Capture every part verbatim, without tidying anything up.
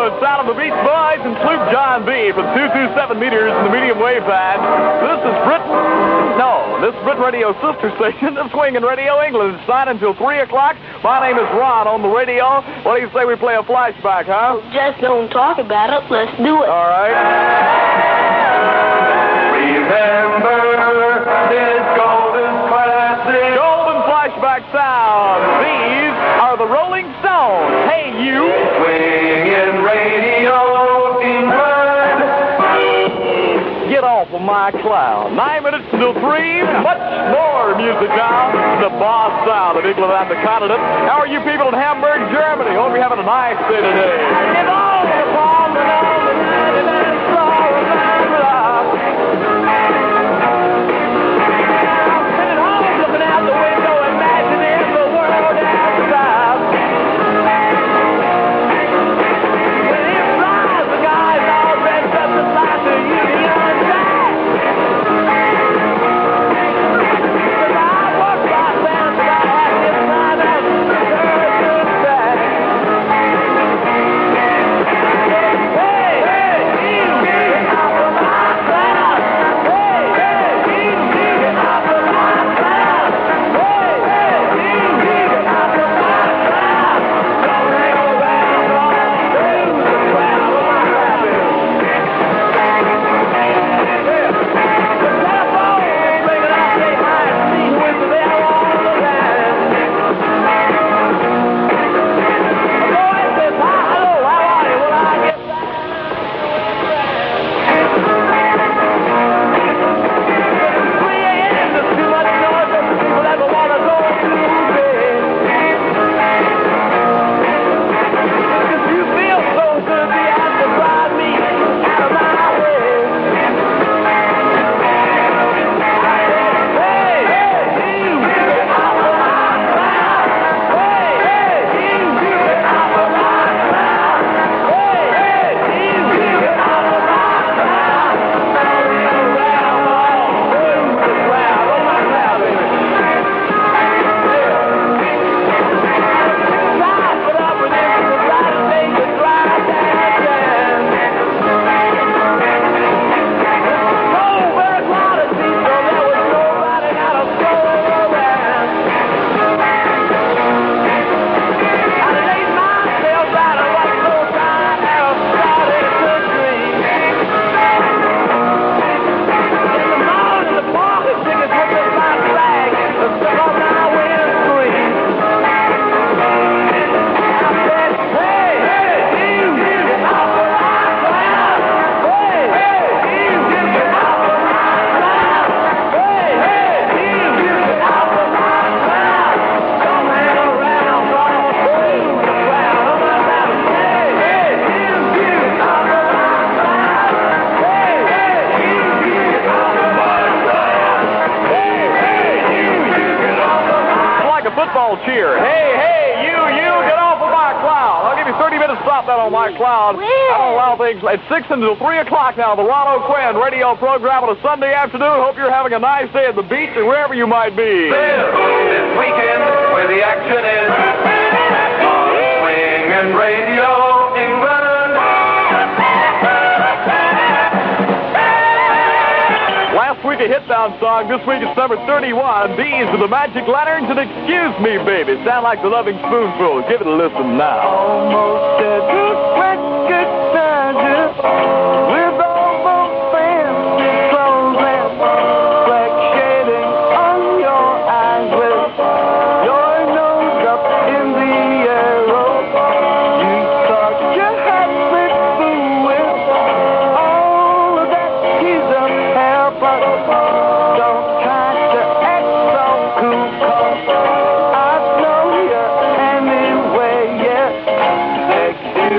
the sound of the Beach Boys and Sloop John B. from two two seven meters in the medium wave band. This is Britain. No, this is Britain Radio sister station, the Swingin' Radio England. It's nine until three o'clock. My name is Ron on the radio. What do you say we play a flashback, huh? Just don't talk about it. Let's do it. All right. Remember this golden classic. Golden flashback sound. These are the Rolling Stones. Hey, you. Swingin' Radio England. Get off of my cloud. Nine minutes until three. Much more music now. The boss sound of England and the continent. How are you people in Hamburg, Germany? Hope you're having a nice day today. Get on the phone and on the ninety-nine star of love. Sitting home looking out the window, imagining the world outside. When it flies, the guys all dressed up to fly to Union Jack. If I walk by fans about half this time as the church back. Hey, hey, you get off of my cloud. Hey, hey, you get off of my cloud. Hey, hey, you get off of my cloud. Don't hang around all through the crowd of my rabbit. The telephone ringing out, they might see with the bell on the line. A voice says, hi, hello, how are you? Will I get back? three a.m. There's too much noise that people ever want to go to bed. If you feel so good, you have to drive me out of my way. Hey, hey, you get off of my cloud. Hey, hey, you get off of my cloud. Hey, hey, you get off of my cloud. Rolling around all through the crowd. Oh, my cloud, baby. Time put up with this to try to make it drive downtown. So very crowded, so there was nobody not a soul around. I laid myself out and was so tired I started to dream. In the morning, the parking tickets were just my flag. The stuff I went and screamed. I said, hey, hey, you get off of my cloud. Hey, hey, you get off of my cloud. Hey, hey, you get off of my cloud. Don't hang around all through the crowd. Oh, my God. Hey, hey, you get off of my cloud. Hey, hey, you get off of my cloud. Hey, hey, you get off of my cloud. Like a football cheer. Hey, hey, you, you get off of my cloud. I'll give you thirty minutes to stop that on my cloud. I don't allow things. It's six until three o'clock now. The Ron O'Quinn radio program on a Sunday afternoon. Hope you're having a nice day at the beach or wherever you might be. This weekend, where the action is, Swingin' Radio England. Last week a hit-down song. This week it's number thirty-one. Bees with the Magic Lanterns and Excuse Me, Baby. Sound like the Loving Spoonful. Give it a listen now. Almost at the record digest with all those fancy clothes and black shading on your eyes with your nose up in the arrow. You thought you had been fool with all of that teased up hair, but don't try to act so cool, 'cause I know you anyway, yeah. Excuse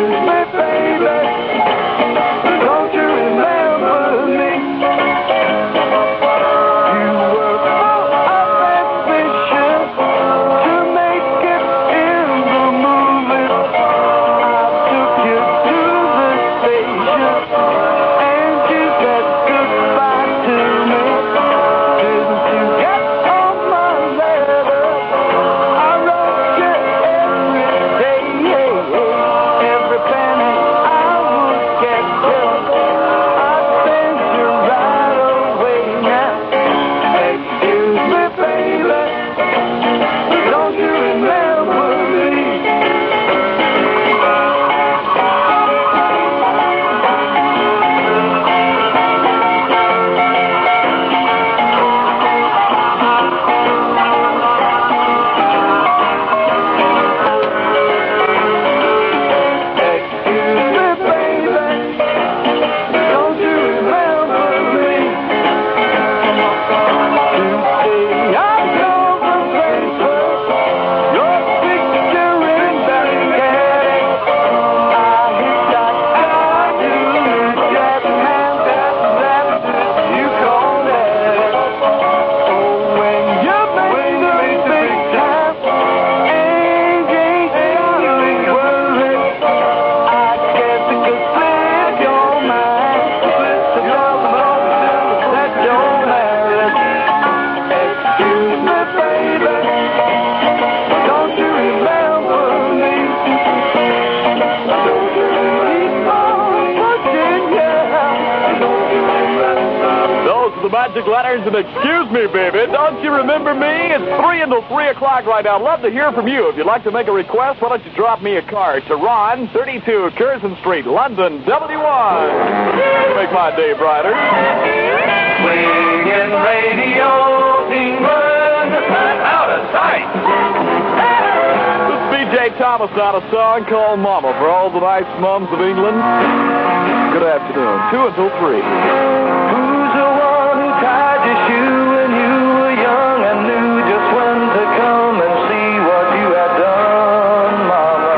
the magic letters, and excuse me, baby, don't you remember me? It's three until three o'clock right now. I'd love to hear from you. If you'd like to make a request, why don't you drop me a card to Ron, thirty-two Curzon Street, London, W one. Make my day brighter. Swinging Radio England, out of sight. This is B J Thomas on a song called Mama for all the nice mums of England. Good afternoon. Two until three. Who's the one who tied your shoe when you were young and knew just when to come and see what you had done, Mama?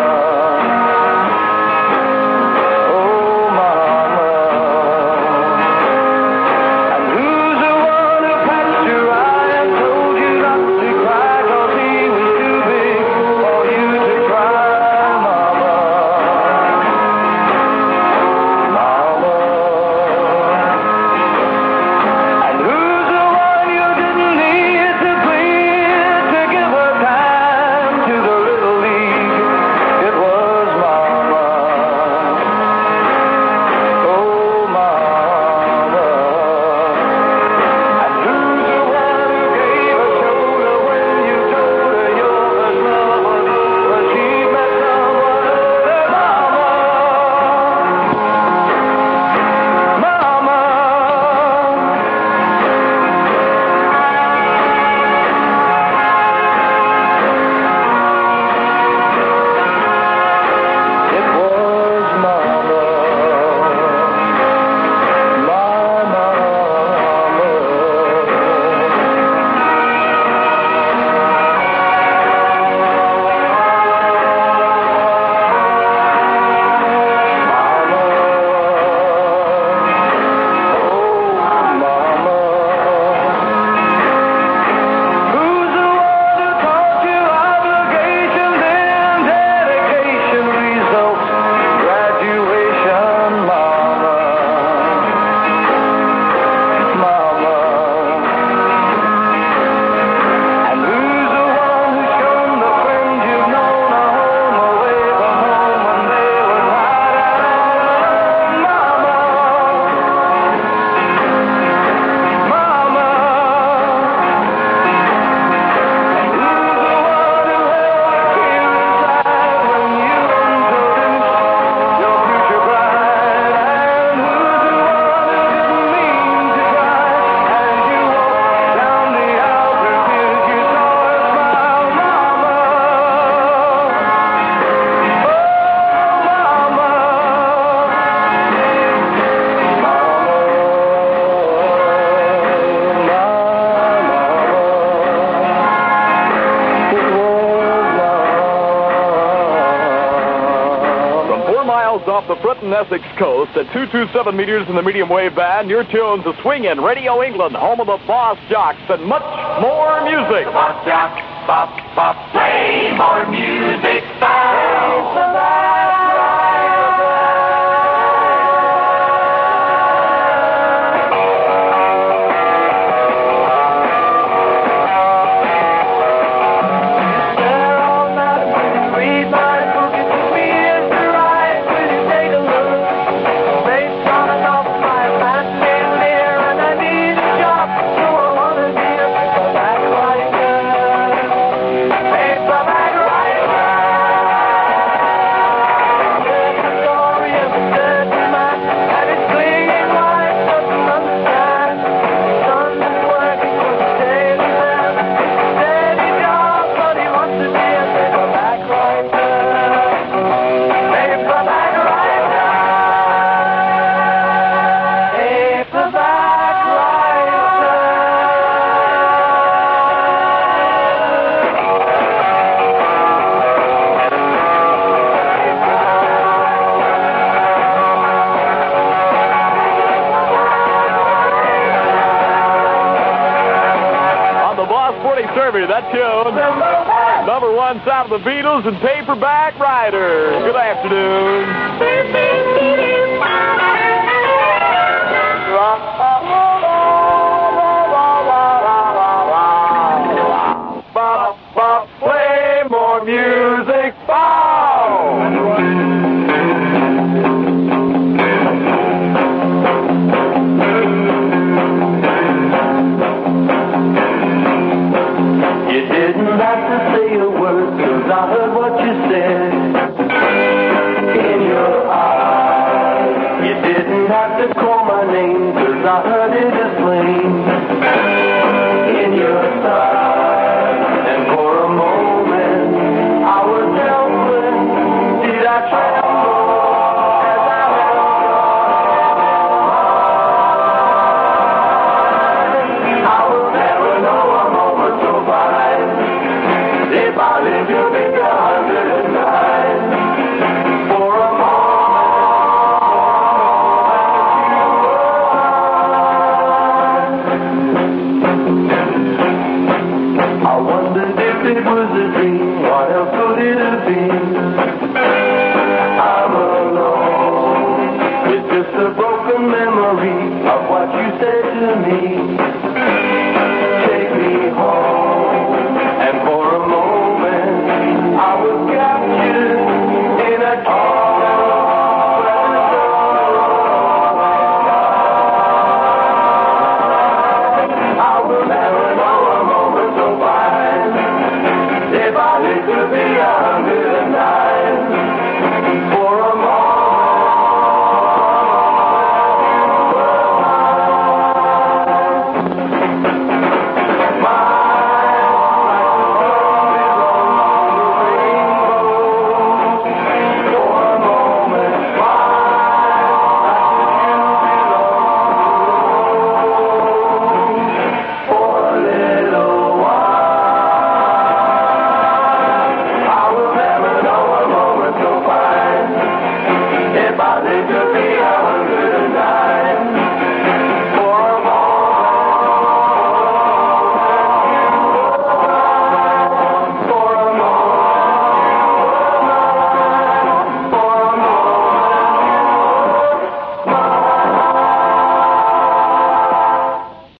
Oh, Mama. And who's the one who patched your eye and told you not to cry 'cause he was too big for you to cry, Mama? Mama. And who's the one you didn't need to plead to give her time to the little league? It was Mama. Oh, Mama. And who's the one who gave a shoulder when you told her your first love was but she met someone other, Mama? Mama. It was Mama, my Mama. Who's the one who taught you obligations and dedication results? Graduation, Mama. Mama. And who's the one who's shown the friends you've known a home away from home when they were tired and all alone, Mama? Mama. And who's the one who held the key inside when you introduced your future bride? And who's the one who didn't mean to cry as you walked down the aisle through tears you saw her smile, Mama? Oh, Mama. From four miles off the Fritton, Essex coast at two hundred twenty-seven meters in the medium wave band, your tunes are swinging Radio England, home of the Boss Jocks, and much more music. Bop, jack, bop, bop, play more music, bow. Read my book, it took me years to write. Will you take a look? Based on an awful my last name there, and I need a job, so I wanna be a paperback writer. Paperback writer. There's a story of a certain man, and his clinging wife doesn't understand. His son is working for the Daily Mail. Steady job, but he wants to be a paperback writer. Paperback writer. Paperback On the Boss forty Survey, that tune. Number one sound of the Beatles and Paperback Rider. Good afternoon. Bop, bop, play more music, bow. greatest flame in your side. And for a moment I was helpless. Did I tremble as I held your hand in mine? I will never know a moment so fine if I live to be a hundred and nine. For a I wondered if it was a dream, what else could it have been? I'm alone, it's just a